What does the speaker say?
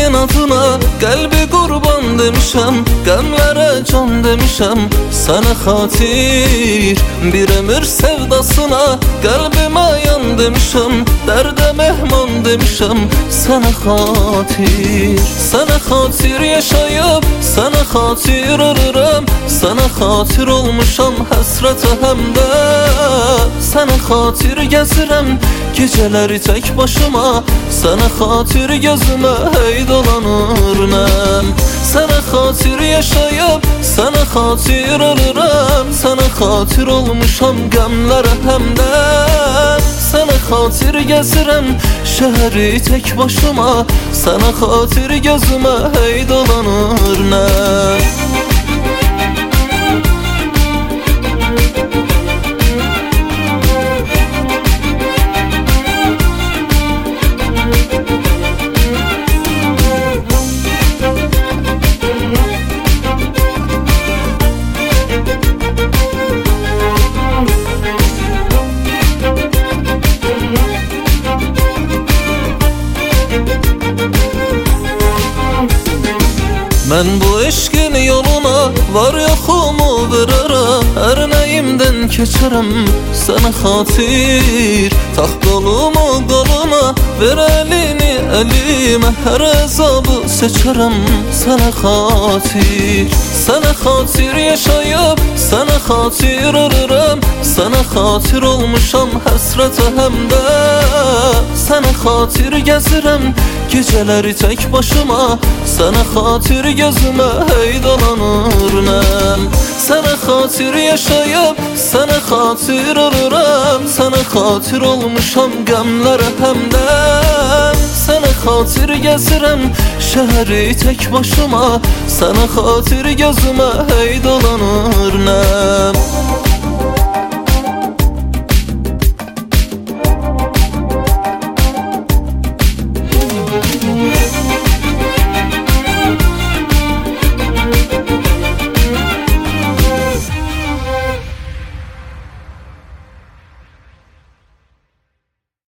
senin adına kalbi kurban demişem, qəmlərə can demişem. Sana xatir bir ömür sevdasına kalbime yan demişem, derde mehman demişem. Sana xatir yaşayıp sana xatir ölürüm. Sana xatir olmuşam həsrətə həmdə. Sana xatir gəzirəm geceleri tek başıma. Sana xatir gözüme hey dolanır nəm. Sana xatir yaşayıp sana xatir ölürüm. Sana xatir olmuşam qəmlərə həmdə. Sana xatir gəzirəm şəhəri tek başıma. Sana xatir gözüme hey dolanır nəm. Mən bu eşqin yoluna var yoxumu verərəm. Hər nəyimdən keçərəm sana xatir. Tax qolumu qoluna ver əlini əlimə. Hər əzabı seçərəm sana xatir. Sana xatir yaşayıp sana xatir ölürəm. Sana xatir olmuşam həsrətə həmdə. Sana xatir gəzirəm geceleri tek başıma. Sana xatir gözüme hey dolanır nəm. Sana xatir yaşayıp sana xatir ölürəm. Sana xatir olmuşam qəmlərə həmdə. Sana xatir gəzirəm şəhəri tek başıma. Sana xatir gözüme hey dolanır